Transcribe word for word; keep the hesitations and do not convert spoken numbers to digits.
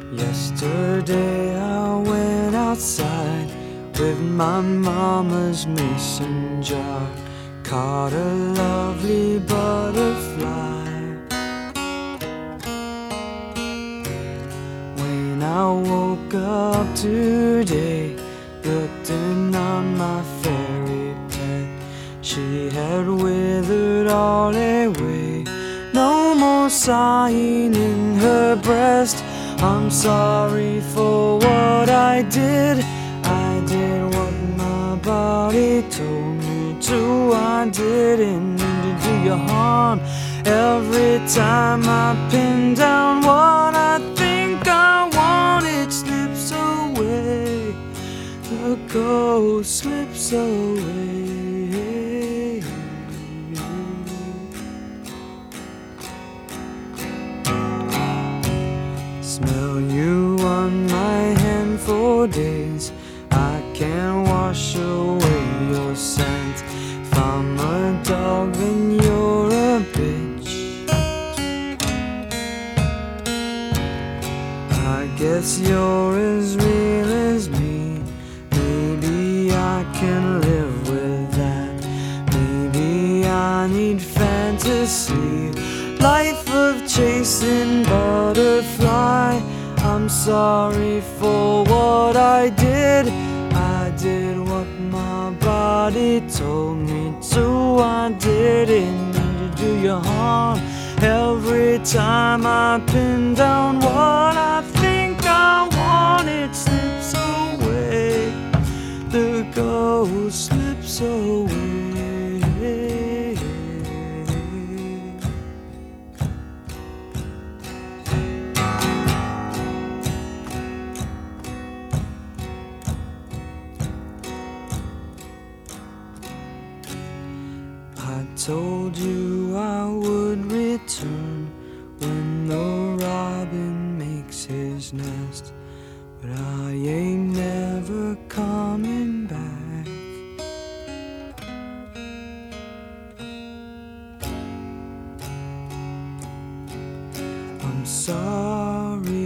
Yesterday I went outside with my mama's mason jar, caught a lovely butterfly. When I woke up today, looked in on my fairy pet, she had withered all away, no more sighing in her breast. I'm sorry for what I did. I did what my body told me to. I didn't mean to do you harm. Every time I pin down what I think I want, it slips away. The ghost slips away. Smell you on my hand for days. I can't wash away your scent. If I'm a dog, then you're a bitch. I guess you're as real as me. Maybe I can live with that. Maybe I need fantasy, life of chasing butterfly. I'm sorry for what I did. I did what my body told me to. I didn't mean to do you harm. Every time I pin down what I think I want, it slips away. The ghost slips away. I told you I would return when the robin makes his nest, but I ain't never coming back. I'm sorry